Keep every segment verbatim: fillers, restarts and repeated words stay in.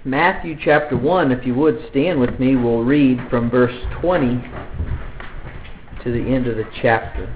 Matthew chapter one, if you would stand with me, we'll read from verse twenty to the end of the chapter.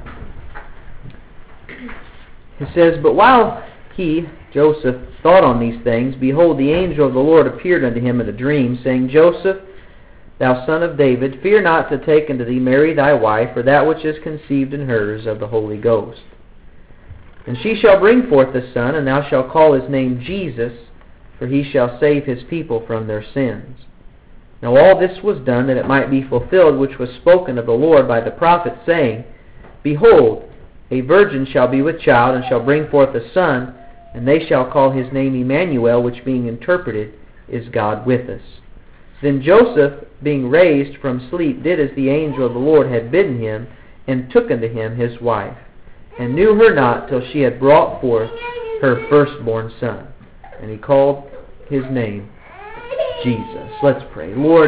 It says, "But while he, Joseph, thought on these things, behold, the angel of the Lord appeared unto him in a dream, saying, Joseph, thou son of David, fear not to take unto thee Mary thy wife, for that which is conceived in her is of the Holy Ghost. And she shall bring forth a son, and thou shalt call his name Jesus, for he shall save his people from their sins. Now all this was done that it might be fulfilled, which was spoken of the Lord by the prophet, saying, Behold, a virgin shall be with child, and shall bring forth a son, and they shall call his name Emmanuel, which being interpreted is God with us. Then Joseph, being raised from sleep, did as the angel of the Lord had bidden him, and took unto him his wife, and knew her not till she had brought forth her firstborn son. And he called his name Jesus." Let's pray. Lord,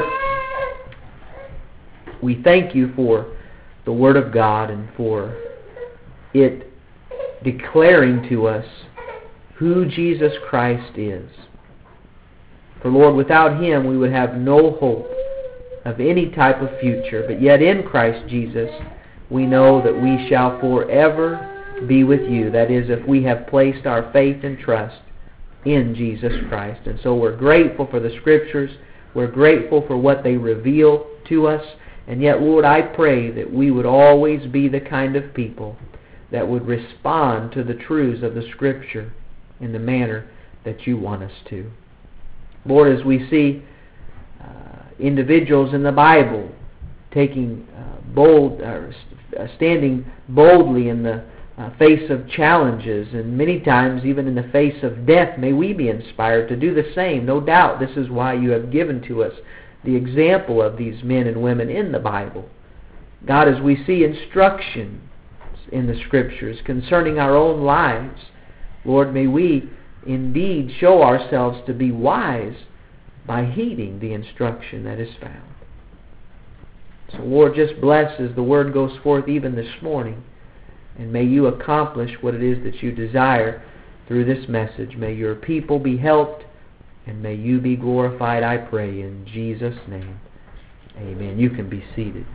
we thank you for the Word of God and for it declaring to us who Jesus Christ is. For Lord, without Him we would have no hope of any type of future. But yet in Christ Jesus we know that we shall forever be with you. That is, if we have placed our faith and trust in Jesus Christ. And so we're grateful for the Scriptures. We're grateful for what they reveal to us. And yet, Lord, I pray that we would always be the kind of people that would respond to the truths of the Scripture in the manner that you want us to. Lord, as we see uh, individuals in the Bible taking uh, bold, uh, standing boldly in the uh, face of challenges, and many times even in the face of death, may we be inspired to do the same. No doubt this is why you have given to us the example of these men and women in the Bible. God, as we see instruction in the Scriptures concerning our own lives, Lord, may we indeed show ourselves to be wise by heeding the instruction that is found. So, Lord, just bless as the Word goes forth even this morning, and may you accomplish what it is that you desire through this message. May your people be helped, and may you be glorified, I pray, in Jesus' name. Amen. You can be seated.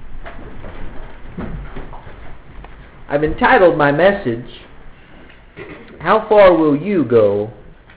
I've entitled my message, How Far Will You Go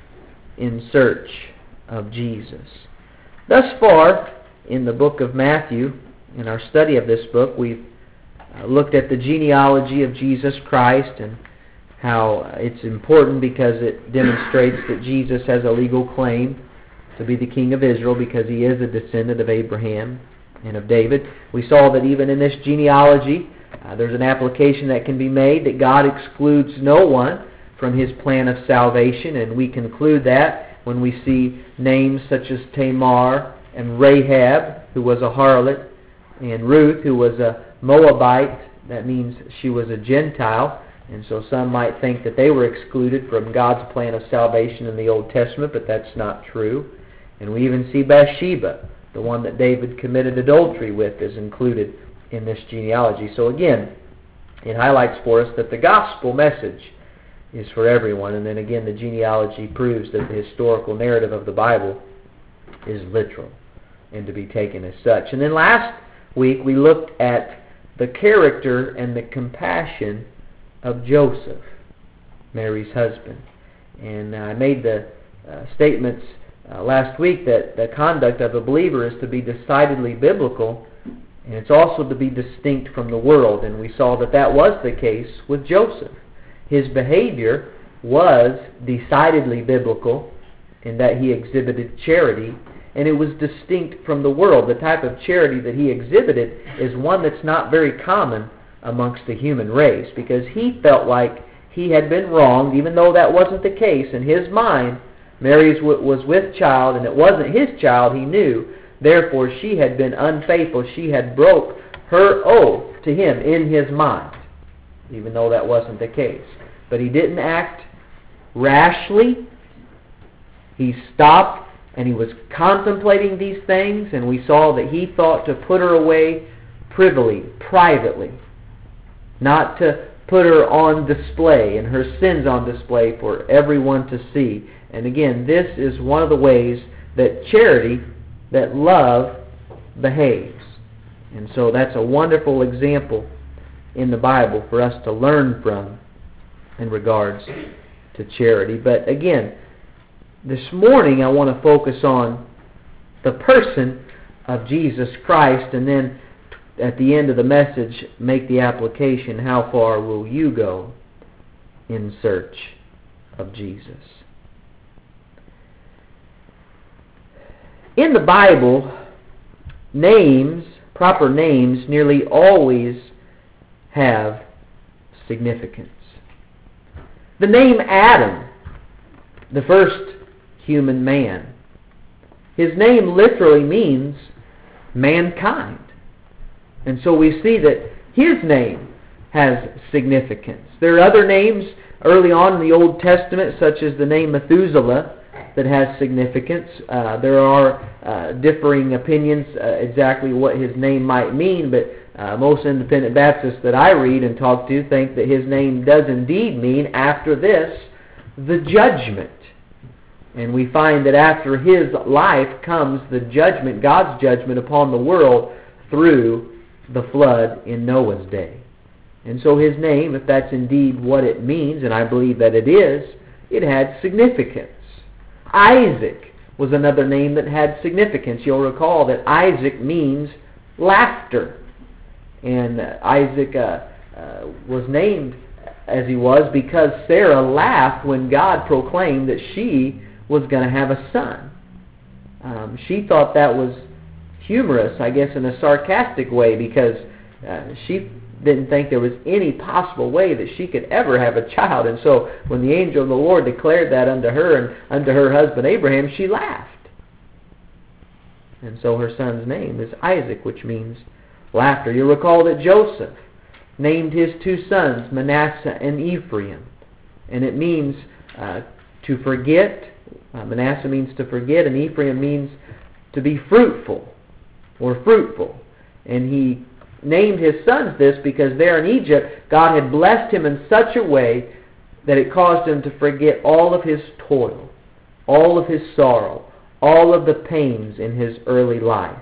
in Search of Jesus? Thus far, in the book of Matthew, in our study of this book, we've uh, looked at the genealogy of Jesus Christ and how it's important because it demonstrates that Jesus has a legal claim to be the King of Israel because he is a descendant of Abraham and of David. We saw that even in this genealogy, uh, there's an application that can be made that God excludes no one from his plan of salvation, and we conclude that when we see names such as Tamar and Rahab, who was a harlot, and Ruth, who was a Moabite. That means she was a Gentile, and so some might think that they were excluded from God's plan of salvation in the Old Testament, but that's not true. And we even see Bathsheba, the one that David committed adultery with, is included in this genealogy. So again, it highlights for us that the gospel message is for everyone. And then again, the genealogy proves that the historical narrative of the Bible is literal and to be taken as such. And then last week we looked at the character and the compassion of Joseph, Mary's husband. And I made the uh, statements uh, last week that the conduct of a believer is to be decidedly biblical, and it's also to be distinct from the world. And we saw that that was the case with Joseph. His behavior was decidedly biblical in that he exhibited charity, and it was distinct from the world. The type of charity that he exhibited is one that's not very common amongst the human race, because he felt like he had been wronged, even though that wasn't the case. In his mind, Mary was with child, and it wasn't his child, he knew. Therefore, she had been unfaithful. She had broke her oath to him in his mind, even though that wasn't the case. But he didn't act rashly. He stopped and he was contemplating these things, and we saw that he thought to put her away privily, privately, not to put her on display and her sins on display for everyone to see. And again, this is one of the ways that charity, that love behaves. And so that's a wonderful example in the Bible for us to learn from in regards to charity. But again, this morning I want to focus on the person of Jesus Christ, and then at the end of the message make the application, how far will you go in search of Jesus? In the Bible, names, proper names, nearly always have significance. The name Adam, the first human man, his name literally means mankind. And so we see that his name has significance. There are other names early on in the Old Testament, such as the name Methuselah, that has significance. Uh, there are uh, differing opinions uh, exactly what his name might mean, but uh, most independent Baptists that I read and talk to think that his name does indeed mean, after this, the judgment. And we find that after his life comes the judgment, God's judgment upon the world through the flood in Noah's day. And so his name, if that's indeed what it means, and I believe that it is, it had significance. Isaac was another name that had significance. You'll recall that Isaac means laughter. And uh, Isaac uh, uh, was named as he was because Sarah laughed when God proclaimed that she was going to have a son. Um, she thought that was humorous, I guess, in a sarcastic way, because uh, she didn't think there was any possible way that she could ever have a child. And so when the angel of the Lord declared that unto her and unto her husband Abraham, she laughed. And so her son's name is Isaac, which means laughter. You'll recall that Joseph named his two sons Manasseh and Ephraim. And it means uh, to forget. Uh, Manasseh means to forget, and Ephraim means to be fruitful or fruitful. And he named his sons this because there in Egypt, God had blessed him in such a way that it caused him to forget all of his toil, all of his sorrow, all of the pains in his early life.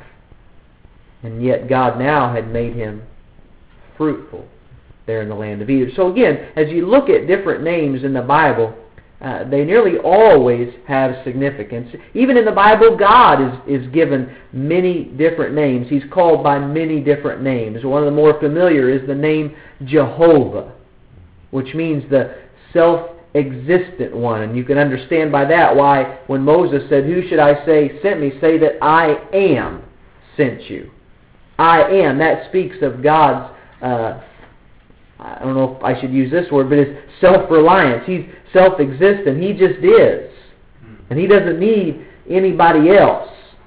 And yet God now had made him fruitful there in the land of Egypt. So again, as you look at different names in the Bible, Uh, they nearly always have significance. Even in the Bible, God is, is given many different names. He's called by many different names. One of the more familiar is the name Jehovah, which means the self-existent one. And you can understand by that why when Moses said, "Who should I say sent me?" say that I am sent you. I am. That speaks of God's, uh, I don't know if I should use this word, but his self-reliance. He's self-existent. He just is. And he doesn't need anybody else.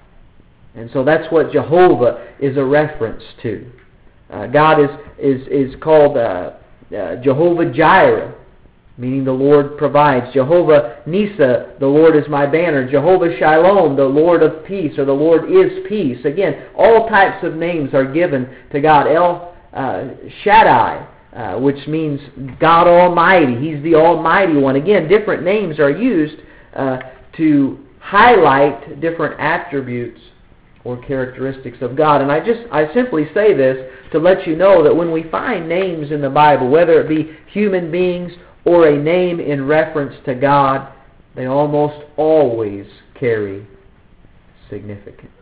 And so that's what Jehovah is a reference to. Uh, God is, is, is called uh, uh, Jehovah Jireh, meaning the Lord provides. Jehovah Nisa, the Lord is my banner. Jehovah Shalom, the Lord of peace, or the Lord is peace. Again, all types of names are given to God. El uh, Shaddai, Uh, which means God Almighty. He's the Almighty One. Again, different names are used uh, to highlight different attributes or characteristics of God. And I just, I simply say this to let you know that when we find names in the Bible, whether it be human beings or a name in reference to God, they almost always carry significance.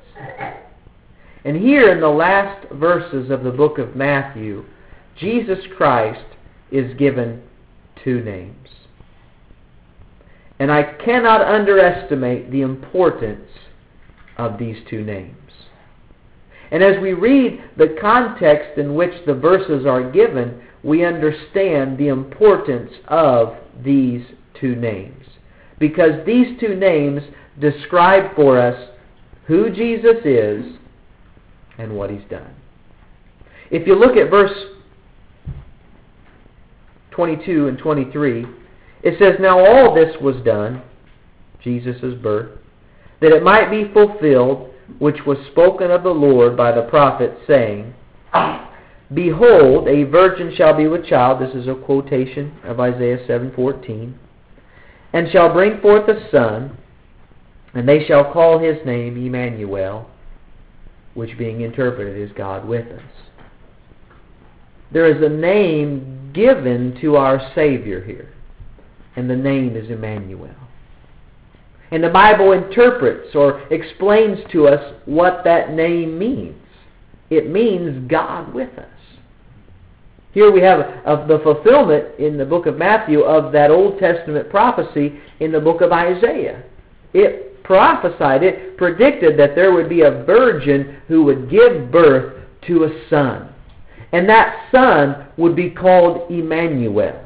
And here in the last verses of the book of Matthew, Jesus Christ is given two names. And I cannot underestimate the importance of these two names. And as we read the context in which the verses are given, we understand the importance of these two names. Because these two names describe for us who Jesus is and what He's done. If you look at verse twenty-two and twenty-three, it says, "Now all this was done," Jesus' birth, "that it might be fulfilled, which was spoken of the Lord by the prophet, saying, Behold, a virgin shall be with child," this is a quotation of Isaiah seven fourteen, "and shall bring forth a son, And they shall call His name Emmanuel, which being interpreted is God with us. There is a name given to our Savior here, and the name is Emmanuel. And the Bible interprets or explains to us what that name means. It means God with us. Here we have of the fulfillment in the book of Matthew of that Old Testament prophecy in the book of Isaiah. It prophesied, it predicted that there would be a virgin who would give birth to a son. And that son would be called Emmanuel,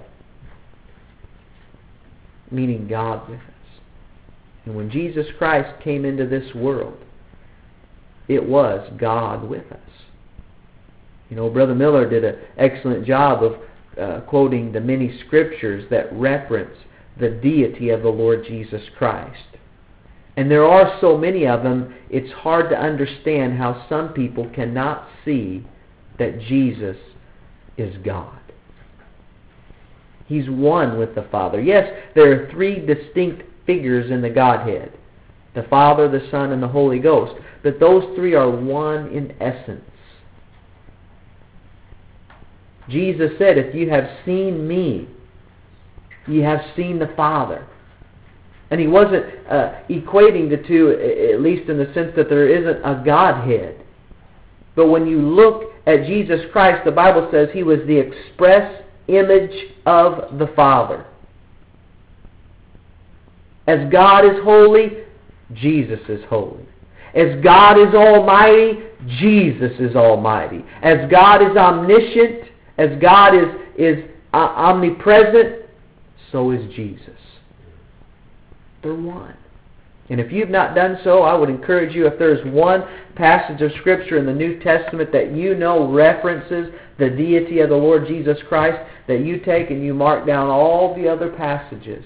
meaning God with us. And when Jesus Christ came into this world, it was God with us. You know, Brother Miller did an excellent job of uh, quoting the many scriptures that reference the deity of the Lord Jesus Christ. And there are so many of them, it's hard to understand how some people cannot see that Jesus is God. He's one with the Father. Yes, there are three distinct figures in the Godhead: the Father, the Son, and the Holy Ghost. But those three are one in essence. Jesus said, if you have seen me, you have seen the Father. And He wasn't uh, equating the two, at least in the sense that there isn't a Godhead. But when you look at Jesus Christ, the Bible says He was the express image of the Father. As God is holy, Jesus is holy. As God is almighty, Jesus is almighty. As God is omniscient, as God is, is uh, omnipresent, so is Jesus. They're one. And if you've not done so, I would encourage you, if there's one passage of Scripture in the New Testament that you know references the deity of the Lord Jesus Christ, that you take and you mark down all the other passages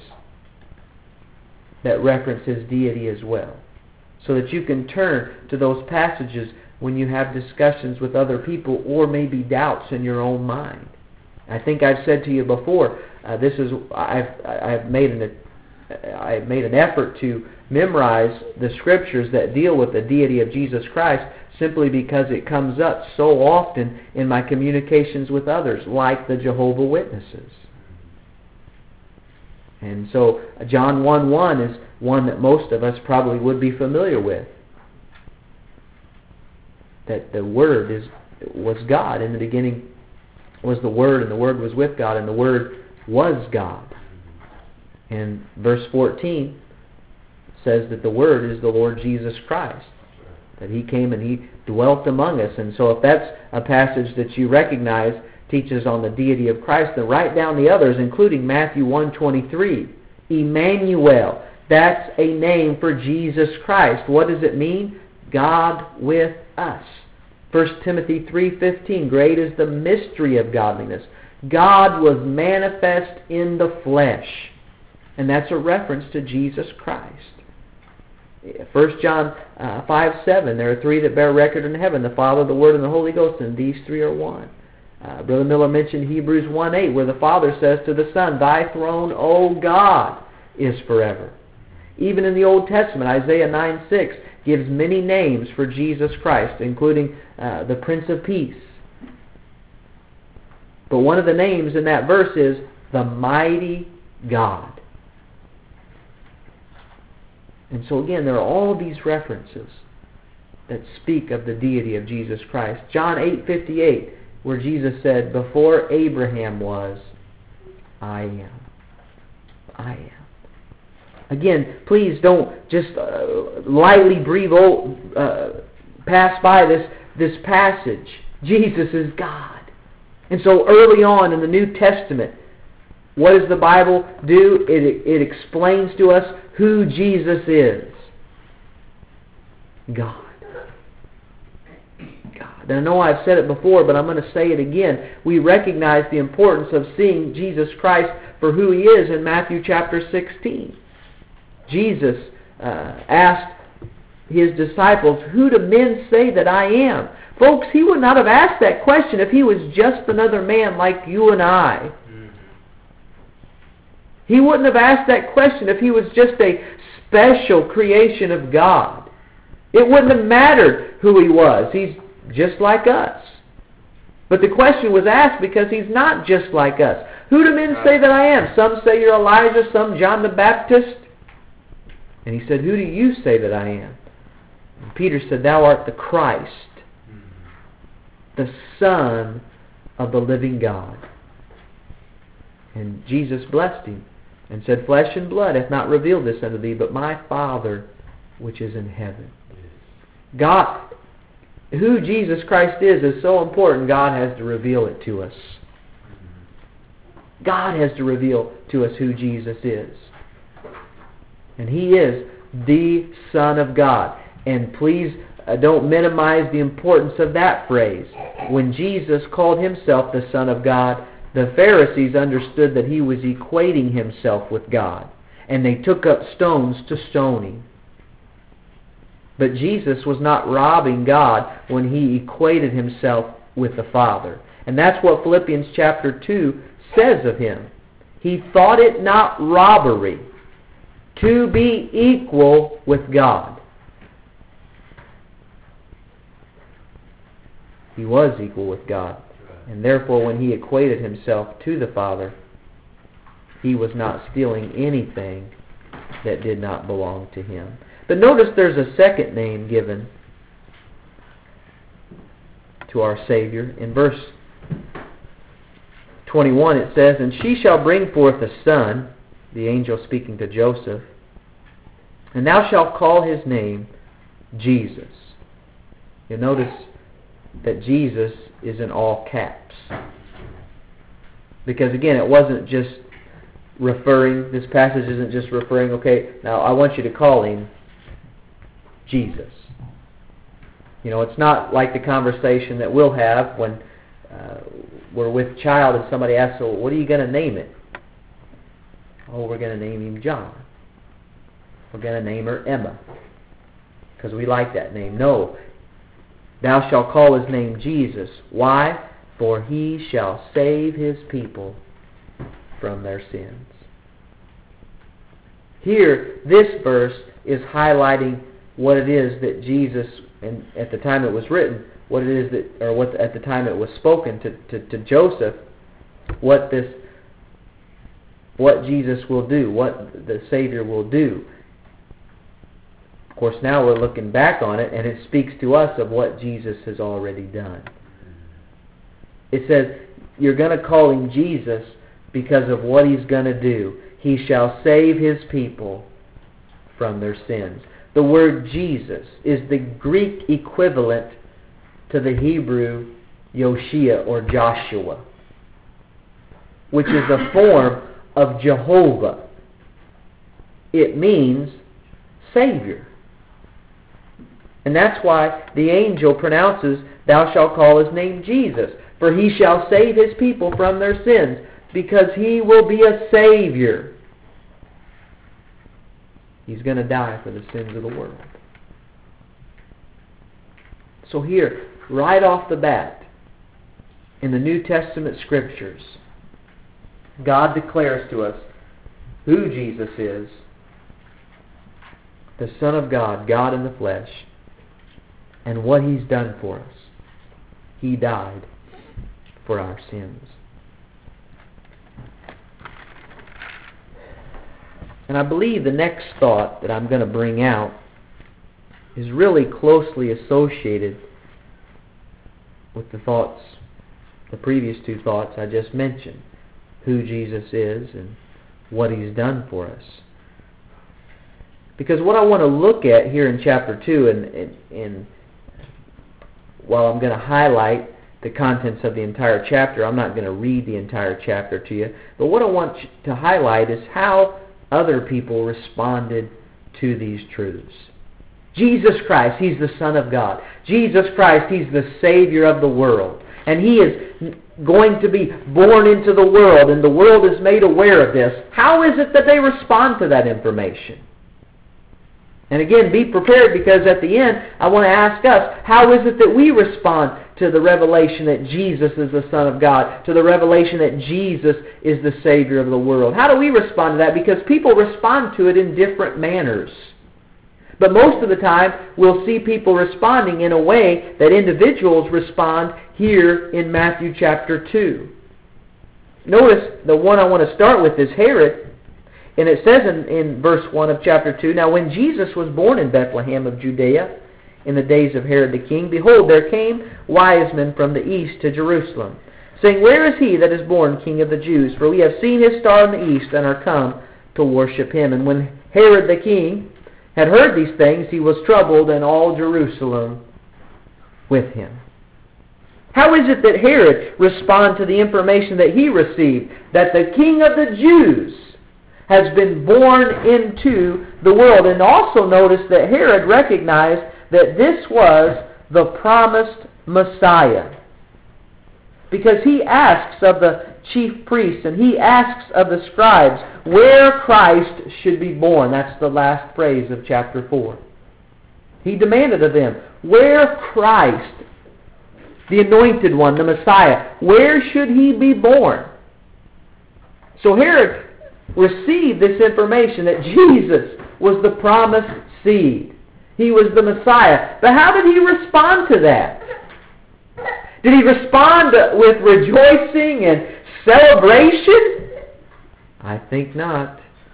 that reference His deity as well, so that you can turn to those passages when you have discussions with other people or maybe doubts in your own mind. I think I've said to you before, uh, this is I've I've made an I've made an effort to memorize the scriptures that deal with the deity of Jesus Christ, simply because it comes up so often in my communications with others, like the Jehovah's Witnesses. And so John one one is one that most of us probably would be familiar with. That the Word is was God. In the beginning was the Word, and the Word was with God, and the Word was God. And verse fourteen says that the Word is the Lord Jesus Christ. That He came and He dwelt among us. And so if that's a passage that you recognize teaches on the deity of Christ, then write down the others, including Matthew one twenty-three. Emmanuel. That's a name for Jesus Christ. What does it mean? God with us. First Timothy three fifteen. Great is the mystery of godliness. God was manifest in the flesh. And that's a reference to Jesus Christ. First John uh, five seven. There are three that bear record in heaven: the Father, the Word, and the Holy Ghost, and these three are one. Uh, Brother Miller mentioned Hebrews one eight, where the Father says to the Son, Thy throne, O God, is forever. Even in the Old Testament, Isaiah nine six gives many names for Jesus Christ, including uh, the Prince of Peace. But one of the names in that verse is the Mighty God. And so again, there are all these references that speak of the deity of Jesus Christ. John eight fifty-eight, where Jesus said, Before Abraham was, I am. I am. Again, please don't just uh, lightly breathe over, uh, pass by this, this passage. Jesus is God. And so early on in the New Testament, what does the Bible do? It, it explains to us who Jesus is. God. God. And I know I've said it before, but I'm going to say it again. We recognize the importance of seeing Jesus Christ for who He is in Matthew chapter sixteen. Jesus uh, asked His disciples, Who do men say that I am? Folks, He would not have asked that question if He was just another man like you and I. He wouldn't have asked that question if he was just a special creation of God. It wouldn't have mattered who he was. He's just like us. But the question was asked because he's not just like us. Who do men say that I am? Some say you're Elijah, some John the Baptist. And he said, who do you say that I am? And Peter said, thou art the Christ, the Son of the living God. And Jesus blessed him and said, flesh and blood hath not revealed this unto thee, but my Father which is in heaven. God, who Jesus Christ is, is so important, God has to reveal it to us. God has to reveal to us who Jesus is. And He is the Son of God. And please uh, don't minimize the importance of that phrase. When Jesus called Himself the Son of God, the Pharisees understood that He was equating Himself with God. And they took up stones to stone Him. But Jesus was not robbing God when He equated Himself with the Father. And that's what Philippians chapter two says of Him. He thought it not robbery to be equal with God. He was equal with God. And therefore when He equated Himself to the Father, He was not stealing anything that did not belong to Him. But notice there's a second name given to our Savior. In verse twenty-one it says, and she shall bring forth a son, the angel speaking to Joseph, and thou shalt call his name Jesus. You'll notice that Jesus is in all caps. Because again, it wasn't just referring, this passage isn't just referring, okay, now I want you to call him Jesus. You know, it's not like the conversation that we'll have when uh, we're with a child and somebody asks, so what are you going to name it? Oh, we're going to name him John. We're going to name her Emma because we like that name. No. Thou shalt call his name Jesus. Why? For he shall save his people from their sins. Here, this verse is highlighting what it is that Jesus, and at the time it was written, what it is that, or what at the time it was spoken to, to, to Joseph, what this, what Jesus will do, what the Savior will do. Of course, now we're looking back on it, and it speaks to us of what Jesus has already done. It says, you're going to call him Jesus because of what he's going to do. He shall save his people from their sins. The word Jesus is the Greek equivalent to the Hebrew Yoshia or Joshua, which is a form of Jehovah. It means Savior. And that's why the angel pronounces, thou shalt call his name Jesus, for he shall save his people from their sins, because he will be a Savior. He's going to die for the sins of the world. So here, right off the bat, in the New Testament Scriptures, God declares to us who Jesus is, the Son of God, God in the flesh, and what He's done for us. He died for our sins. And I believe the next thought that I'm going to bring out is really closely associated with the thoughts, the previous two thoughts I just mentioned. Who Jesus is and what He's done for us. Because what I want to look at here in chapter two, and, and, and while I'm going to highlight the contents of the entire chapter, I'm not going to read the entire chapter to you, but what I want to highlight is how other people responded to these truths. Jesus Christ, He's the Son of God. Jesus Christ, He's the Savior of the world. And He is going to be born into the world, and the world is made aware of this. How is it that they respond to that information? And again, be prepared, because at the end, I want to ask us, how is it that we respond to the revelation that Jesus is the Son of God, to the revelation that Jesus is the Savior of the world. How do we respond to that? Because people respond to it in different manners. But most of the time, we'll see people responding in a way that individuals respond here in Matthew chapter two. Notice the one I want to start with is Herod. And it says in, in verse one of chapter two, "Now when Jesus was born in Bethlehem of Judea, in the days of Herod the king, behold, there came wise men from the east to Jerusalem, saying, Where is he that is born King of the Jews? For we have seen his star in the east, and are come to worship him. And when Herod the king had heard these things, he was troubled, and all Jerusalem with him." How is it that Herod responded to the information that he received, that the King of the Jews has been born into the world? And also notice that Herod recognized that this was the promised Messiah, because he asks of the chief priests and he asks of the scribes where Christ should be born. That's the last phrase of chapter four. He demanded of them, where Christ, the anointed one, the Messiah, where should he be born? So Herod received this information that Jesus was the promised seed. He was the Messiah. But how did he respond to that? Did he respond with rejoicing and celebration? I think not.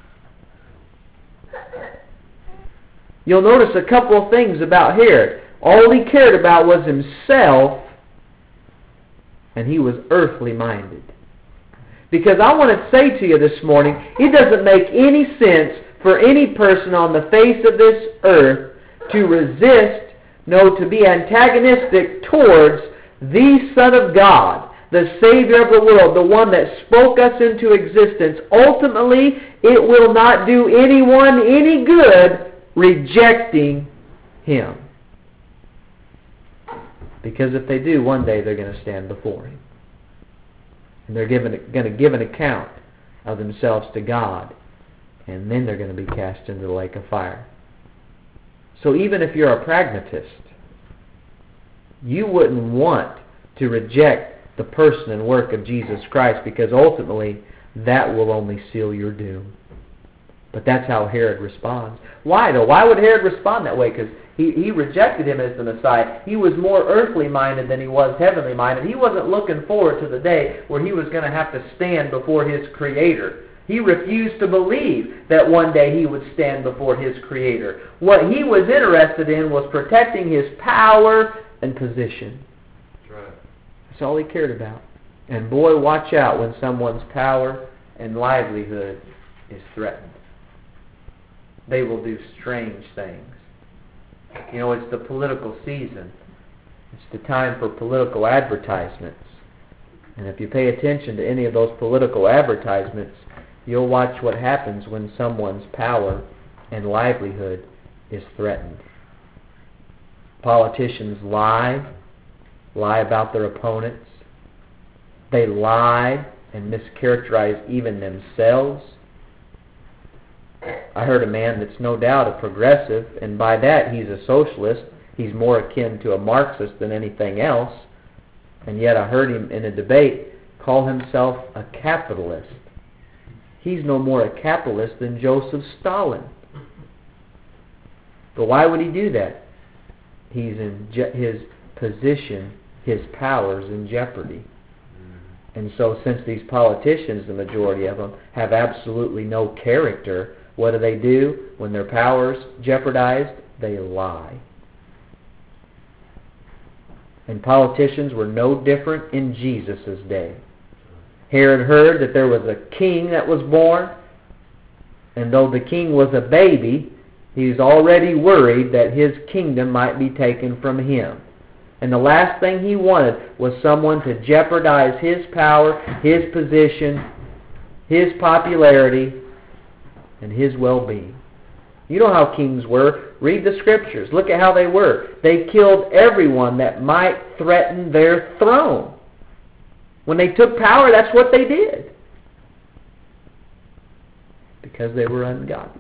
You'll notice a couple of things about Herod. All he cared about was himself, and he was earthly minded. Because I want to say to you this morning, it doesn't make any sense for any person on the face of this earth to resist, no, to be antagonistic towards the Son of God, the Savior of the world, the one that spoke us into existence. Ultimately, it will not do anyone any good rejecting Him. Because if they do, one day they're going to stand before Him. And they're given, going to give an account of themselves to God. And then they're going to be cast into the lake of fire. So even if you're a pragmatist, you wouldn't want to reject the person and work of Jesus Christ, because ultimately that will only seal your doom. But that's how Herod responds. Why though? Why would Herod respond that way? Because he, he rejected him as the Messiah. He was more earthly minded than he was heavenly minded. He wasn't looking forward to the day where he was going to have to stand before his Creator. He refused to believe that one day he would stand before his Creator. What he was interested in was protecting his power and position. That's right. That's all he cared about. And boy, watch out when someone's power and livelihood is threatened. They will do strange things. You know, it's the political season. It's the time for political advertisements. And if you pay attention to any of those political advertisements, you'll watch what happens when someone's power and livelihood is threatened. Politicians lie, lie about their opponents. They lie and mischaracterize even themselves. I heard a man that's no doubt a progressive, and by that he's a socialist. He's more akin to a Marxist than anything else. And yet I heard him in a debate call himself a capitalist. He's no more a capitalist than Joseph Stalin. But why would he do that? He's in je- his position, his power's in jeopardy. And so since these politicians, the majority of them, have absolutely no character, what do they do when their power's jeopardized? They lie. And politicians were no different in Jesus' day. Herod heard that there was a king that was born, and though the king was a baby, he was already worried that his kingdom might be taken from him. And the last thing he wanted was someone to jeopardize his power, his position, his popularity, and his well-being. You know how kings were. Read the scriptures. Look at how they were. They killed everyone that might threaten their throne. When they took power, that's what they did. Because they were ungodly.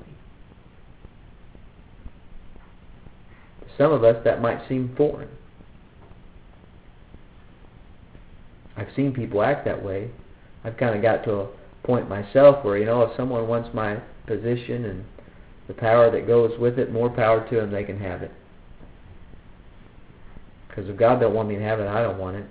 To some of us, that might seem foreign. seen people act that way. I've kind of got to a point myself where, you know, if someone wants my position and the power that goes with it, more power to them, they can have it. Because if God don't want me to have it, I don't want it.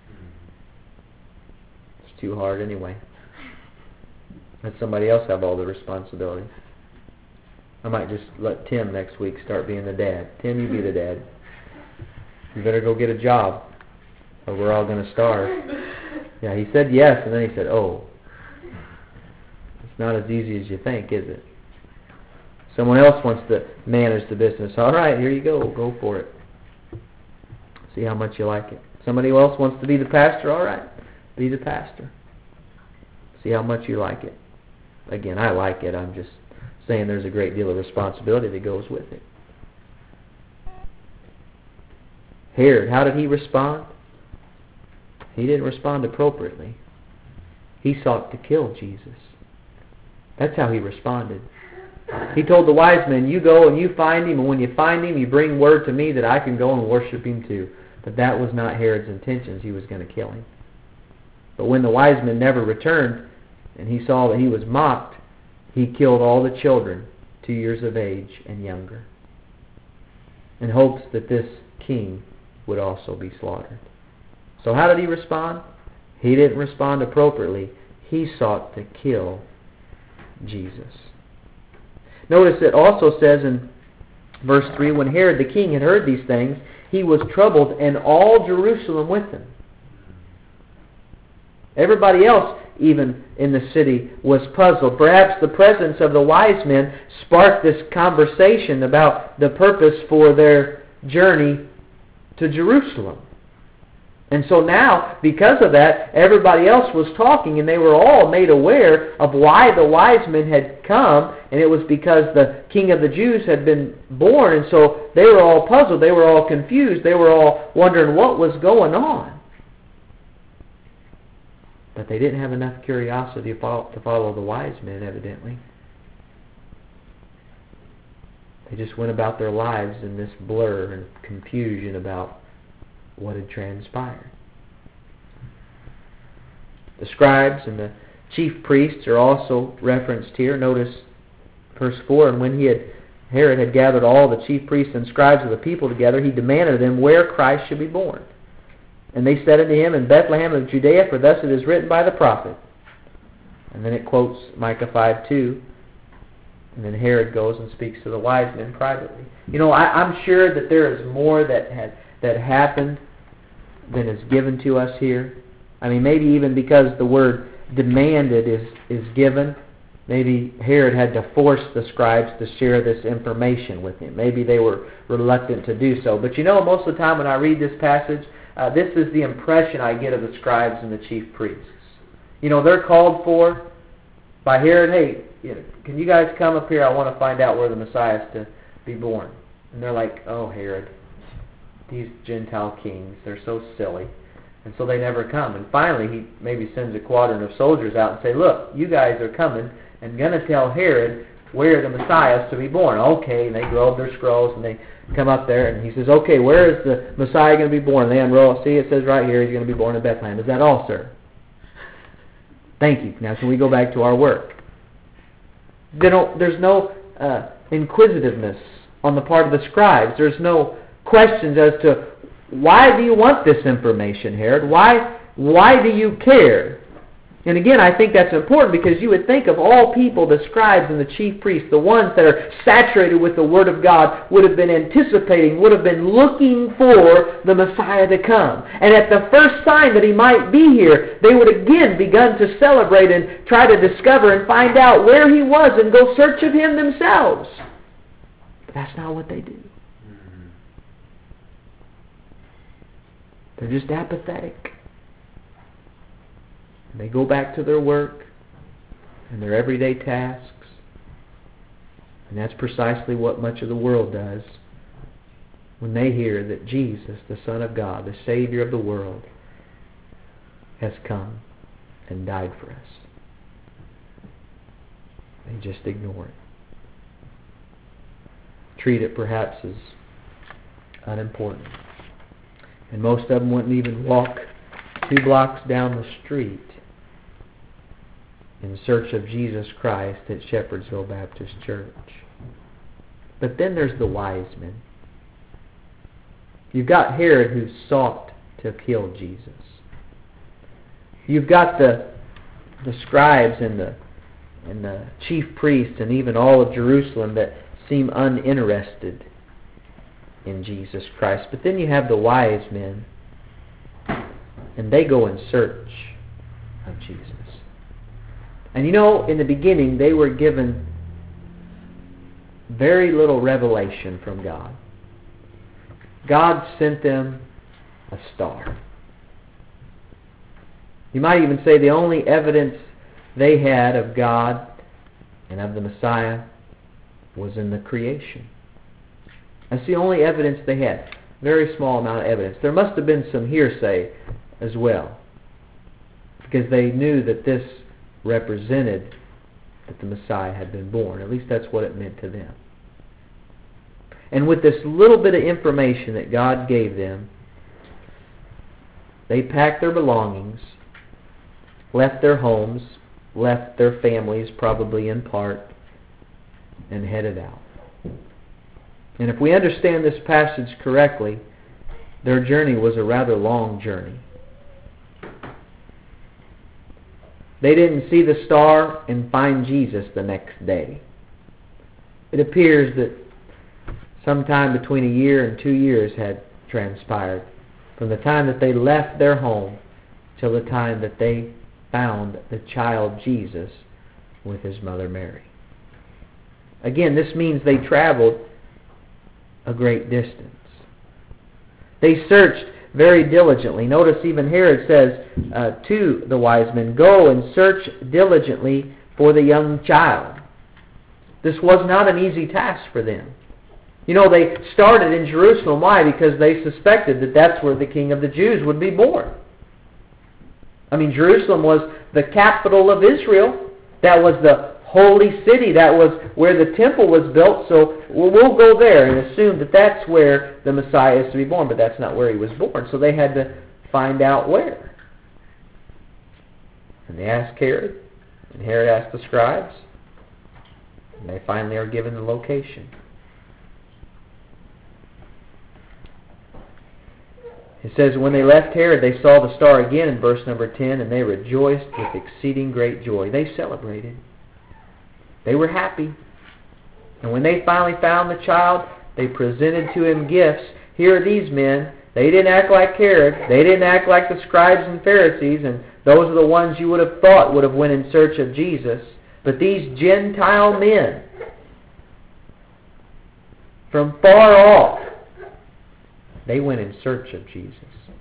It's too hard anyway. Let somebody else have all the responsibility. I might just let Tim next week start being the dad. Tim, you be the dad. You better go get a job, or we're all going to starve. Yeah, he said yes, and then he said, oh. It's not as easy as you think, is it? Someone else wants to manage the business. All right, here you go. Go for it. See how much you like it. Somebody else wants to be the pastor. All right, be the pastor. See how much you like it. Again, I like it. I'm just saying there's a great deal of responsibility that goes with it. Herod, how did he respond? He didn't respond appropriately. He sought to kill Jesus. That's how he responded. He told the wise men, you go and you find him, and when you find him, you bring word to me that I can go and worship him too. But that was not Herod's intentions. He was going to kill him. But when the wise men never returned, and he saw that he was mocked, he killed all the children two years of age and younger, in hopes that this king would also be slaughtered. So how did he respond? He didn't respond appropriately. He sought to kill Jesus. Notice it also says in verse three, when Herod the king had heard these things, he was troubled, and all Jerusalem with him. Everybody else, even in the city, was puzzled. Perhaps the presence of the wise men sparked this conversation about the purpose for their journey to Jerusalem. And so now, because of that, everybody else was talking, and they were all made aware of why the wise men had come, and it was because the King of the Jews had been born, and so they were all puzzled, they were all confused, they were all wondering what was going on. But they didn't have enough curiosity to follow, to follow the wise men, evidently. They just went about their lives in this blur and confusion about what had transpired. The scribes and the chief priests are also referenced here. Notice verse four, and when he had Herod had gathered all the chief priests and scribes of the people together, he demanded of them where Christ should be born. And they said unto him, in Bethlehem of Judea, for thus it is written by the prophet. And then it quotes Micah five two. And then Herod goes and speaks to the wise men privately. You know, I, I'm sure that there is more that had that happened than is given to us here. I mean, maybe even because the word demanded is, is given, maybe Herod had to force the scribes to share this information with him. Maybe they were reluctant to do so. But you know, most of the time when I read this passage, uh, this is the impression I get of the scribes and the chief priests. You know, they're called for by Herod, hey, you know, can you guys come up here? I want to find out where the Messiah is to be born. And they're like, oh, Herod, these Gentile kings, they're so silly. And so they never come. And finally, he maybe sends a quadrant of soldiers out and say, look, you guys are coming and going to tell Herod where the Messiah is to be born. Okay, and they grow up their scrolls and they come up there and he says, okay, where is the Messiah going to be born? And they unroll. See, it says right here he's going to be born in Bethlehem. Is that all, sir? Thank you. Now can we go back to our work? They don't, there's no uh, inquisitiveness on the part of the scribes. There's no questions as to why do you want this information, Herod? Why, why do you care? And again, I think that's important because you would think of all people, the scribes and the chief priests, the ones that are saturated with the Word of God, would have been anticipating, would have been looking for the Messiah to come. And at the first sign that he might be here, they would again begun to celebrate and try to discover and find out where he was and go search of him themselves. But that's not what they do. They're just apathetic. And they go back to their work and their everyday tasks. And that's precisely what much of the world does when they hear that Jesus, the Son of God, the Savior of the world, has come and died for us. They just ignore it. Treat it perhaps as unimportant. And most of them wouldn't even walk two blocks down the street in search of Jesus Christ at Shepherdsville Baptist Church. But then there's the wise men. You've got Herod who sought to kill Jesus. You've got the the scribes and the and the chief priests and even all of Jerusalem that seem uninterested in Jesus Christ. But then you have the wise men, and they go in search of Jesus. And you know, in the beginning, they were given very little revelation from God. God sent them a star. You might even say the only evidence they had of God and of the Messiah was in the creation. That's the only evidence they had. Very small amount of evidence. There must have been some hearsay as well, because they knew that this represented that the Messiah had been born. At least that's what it meant to them. And with this little bit of information that God gave them, they packed their belongings, left their homes, left their families, probably in part, and headed out. And if we understand this passage correctly, their journey was a rather long journey. They didn't see the star and find Jesus the next day. It appears that sometime between a year and two years had transpired from the time that they left their home till the time that they found the child Jesus with his mother Mary. Again, this means they traveled a great distance. They searched very diligently. Notice even here it says uh, to the wise men, "Go and search diligently for the young child." This was not an easy task for them. You know, they started in Jerusalem. Why? Because they suspected that that's where the King of the Jews would be born. I mean, Jerusalem was the capital of Israel. That was the holy city. That was where the temple was built. So we'll go there and assume that that's where the Messiah is to be born. But that's not where he was born. So they had to find out where. And they asked Herod. And Herod asked the scribes. And they finally are given the location. It says, when they left Herod, they saw the star again in verse number ten, and they rejoiced with exceeding great joy. They celebrated. They were happy. And when they finally found the child, they presented to him gifts. Here are these men. They didn't act like Herod. They didn't act like the scribes and Pharisees, and those are the ones you would have thought would have went in search of Jesus. But these Gentile men, from far off, they went in search of Jesus.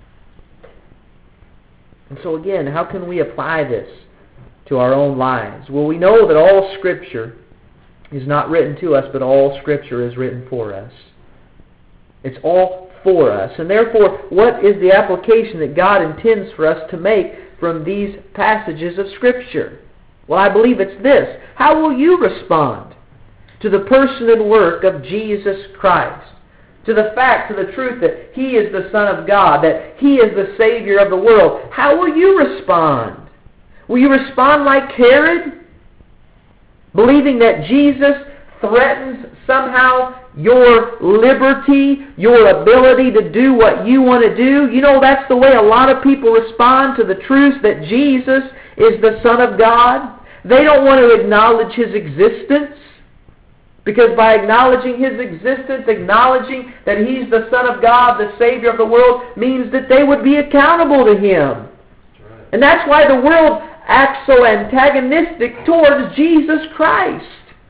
And so again, how can we apply this to our own lives? Well, we know that all Scripture is not written to us, but all Scripture is written for us. It's all for us. And therefore, what is the application that God intends for us to make from these passages of Scripture? Well, I believe it's this. How will you respond to the person and work of Jesus Christ? To the fact, to the truth that He is the Son of God, that He is the Savior of the world. How will you respond? Will you respond like Herod? Believing that Jesus threatens somehow your liberty, your ability to do what you want to do? You know, that's the way a lot of people respond to the truth that Jesus is the Son of God. They don't want to acknowledge His existence. Because by acknowledging His existence, acknowledging that He's the Son of God, the Savior of the world, means that they would be accountable to Him. That's right. And that's why the world acts so antagonistic towards Jesus Christ.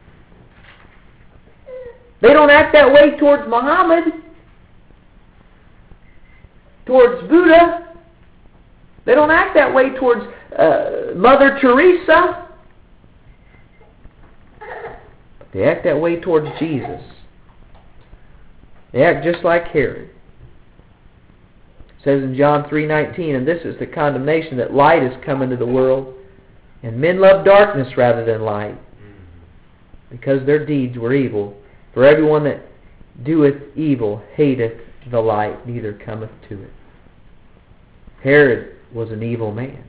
They don't act that way towards Muhammad, towards Buddha. They don't act that way towards uh, Mother Teresa. They act that way towards Jesus. They act just like Herod. It says in John three nineteen, and this is the condemnation, that light has come into the world, and men love darkness rather than light, because their deeds were evil. For everyone that doeth evil hateth the light, neither cometh to it. Herod was an evil man.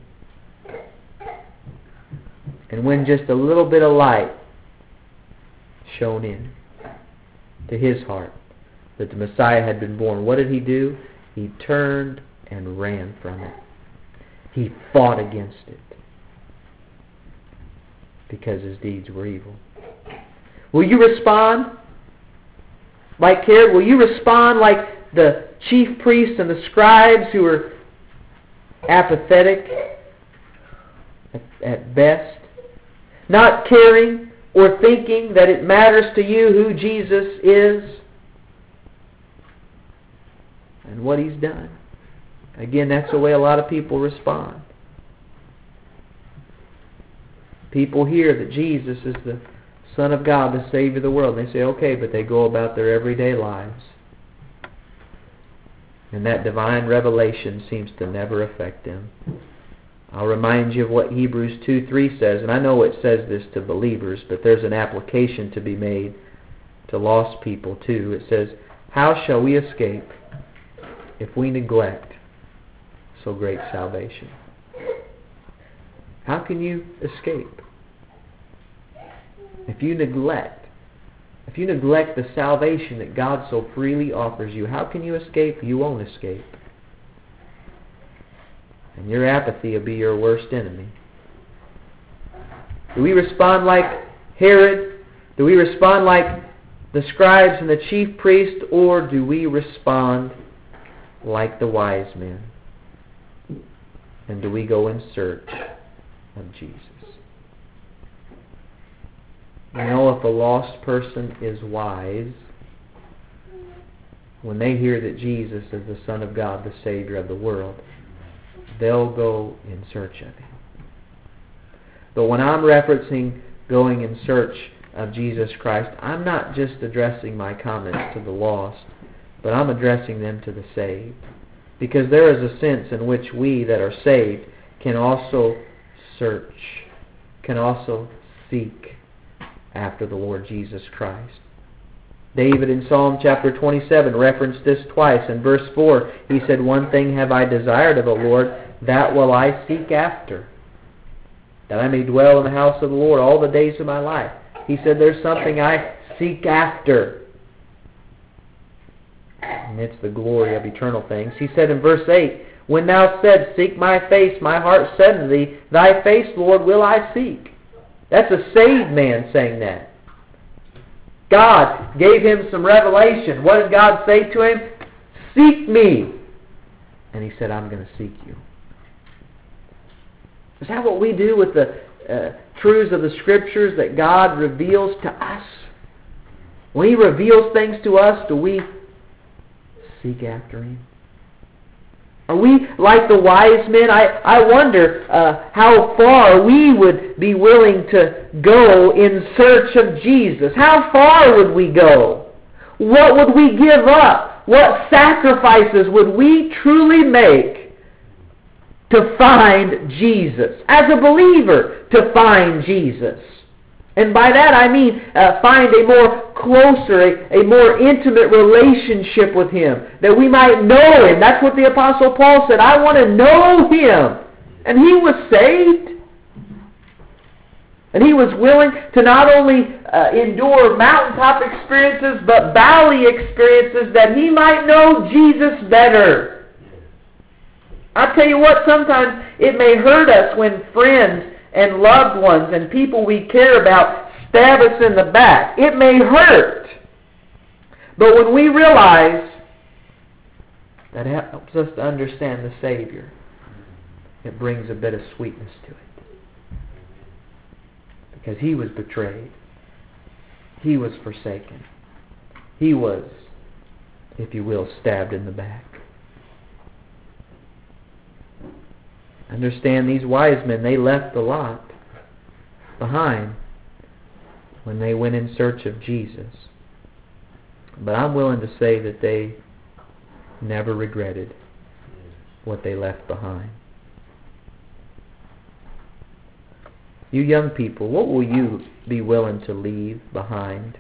And when just a little bit of light shone in to his heart that the Messiah had been born, what did he do? He turned and ran from it. He fought against it because his deeds were evil. Will you respond like Herod? Will you respond like the chief priests and the scribes who were apathetic at, at best, not caring or thinking that it matters to you who Jesus is and what He's done? Again, that's the way a lot of people respond. People hear that Jesus is the Son of God, the Savior of the world, and they say, okay, but they go about their everyday lives. And that divine revelation seems to never affect them. I'll remind you of what Hebrews two three says, and I know it says this to believers, but there's an application to be made to lost people too. It says, how shall we escape if we neglect so great salvation? How can you escape? If you neglect, if you neglect the salvation that God so freely offers you, how can you escape? You won't escape. And your apathy will be your worst enemy. Do we respond like Herod? Do we respond like the scribes and the chief priests? Or do we respond like the wise men? And do we go in search of Jesus? You know, if a lost person is wise, when they hear that Jesus is the Son of God, the Savior of the world, they'll go in search of Him. But when I'm referencing going in search of Jesus Christ, I'm not just addressing my comments to the lost, but I'm addressing them to the saved. Because there is a sense in which we that are saved can also search, can also seek after the Lord Jesus Christ. David in Psalm chapter twenty-seven referenced this twice. In verse four, he said, one thing have I desired of the Lord, that will I seek after, that I may dwell in the house of the Lord all the days of my life. He said, there's something I seek after, and it's the glory of eternal things. He said in verse eight, when thou saidst, seek my face, my heart said to thee, thy face, Lord, will I seek. That's a saved man saying that. God gave him some revelation. What did God say to him? Seek me. And he said, I'm going to seek you. Is that what we do with the uh, truths of the Scriptures that God reveals to us? When He reveals things to us, do we seek after Him? Are we like the wise men? I, I wonder uh, how far we would be willing to go in search of Jesus. How far would we go? What would we give up? What sacrifices would we truly make to find Jesus? As a believer, to find Jesus. And by that I mean uh, find a more closer, a, a more intimate relationship with Him, that we might know Him. That's what the Apostle Paul said. I want to know Him. And he was saved. And he was willing to not only uh, endure mountaintop experiences, but valley experiences, that he might know Jesus better. I'll tell you what, sometimes it may hurt us when friends and loved ones and people we care about stab us in the back. It may hurt. But when we realize that helps us to understand the Savior, it brings a bit of sweetness to it. Because He was betrayed. He was forsaken. He was, if you will, stabbed in the back. Understand, these wise men, they left a lot behind when they went in search of Jesus. But I'm willing to say that they never regretted what they left behind. You young people, what will you be willing to leave behind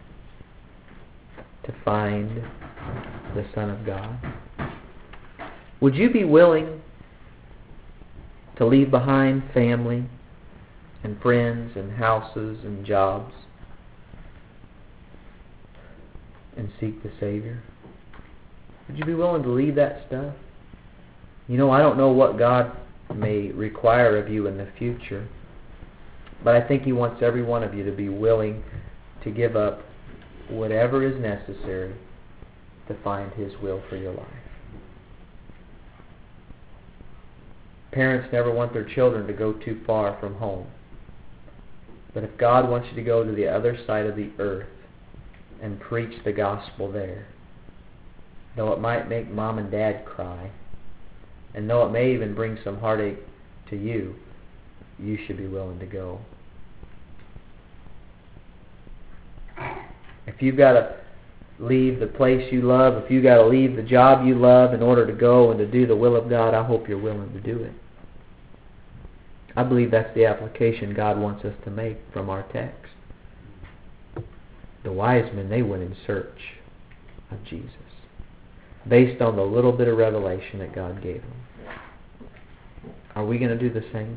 to find the Son of God? Would you be willing to leave behind family and friends and houses and jobs and seek the Savior? Would you be willing to leave that stuff? You know, I don't know what God may require of you in the future, but I think He wants every one of you to be willing to give up whatever is necessary to find His will for your life. Parents never want their children to go too far from home. But if God wants you to go to the other side of the earth and preach the gospel there, though it might make mom and dad cry, and though it may even bring some heartache to you, you should be willing to go. If you've got to leave the place you love, if you've got to leave the job you love in order to go and to do the will of God, I hope you're willing to do it. I believe that's the application God wants us to make from our text. The wise men, they went in search of Jesus, based on the little bit of revelation that God gave them. Are we going to do the same?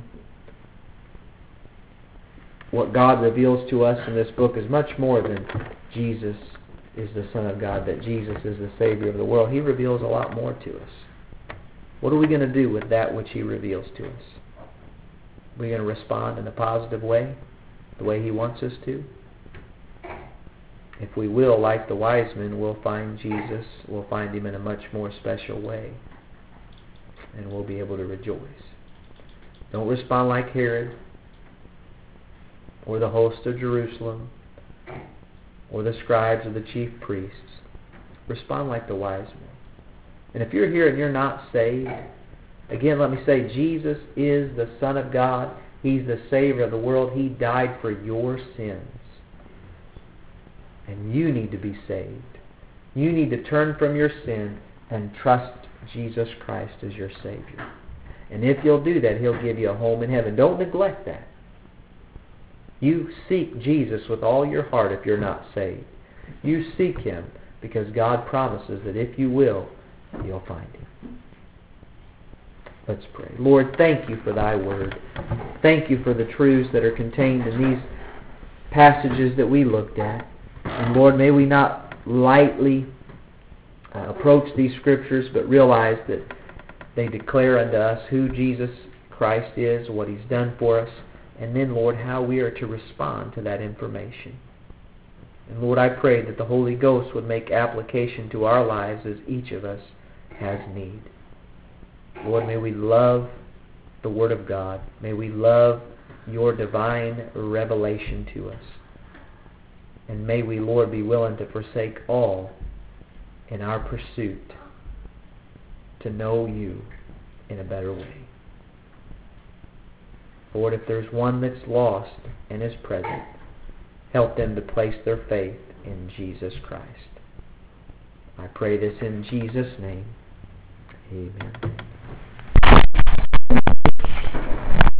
What God reveals to us in this book is much more than Jesus is the Son of God, that Jesus is the Savior of the world. He reveals a lot more to us. What are we going to do with that which He reveals to us? Are we going to respond in a positive way, the way He wants us to? If we will, like the wise men, we'll find Jesus, we'll find Him in a much more special way, and we'll be able to rejoice. Don't respond like Herod, or the host of Jerusalem, or the scribes or the chief priests. Respond like the wise men. And if you're here and you're not saved, again, let me say, Jesus is the Son of God. He's the Savior of the world. He died for your sins. And you need to be saved. You need to turn from your sin and trust Jesus Christ as your Savior. And if you'll do that, He'll give you a home in heaven. Don't neglect that. You seek Jesus with all your heart if you're not saved. You seek Him because God promises that if you will, you'll find Him. Let's pray. Lord, thank You for Thy Word. Thank You for the truths that are contained in these passages that we looked at. And Lord, may we not lightly uh, approach these Scriptures, but realize that they declare unto us who Jesus Christ is, what He's done for us, and then, Lord, how we are to respond to that information. And Lord, I pray that the Holy Ghost would make application to our lives as each of us has need. Lord, may we love the Word of God. May we love Your divine revelation to us. And may we, Lord, be willing to forsake all in our pursuit to know You in a better way. Lord, if there's one that's lost and is present, help them to place their faith in Jesus Christ. I pray this in Jesus' name. Amen.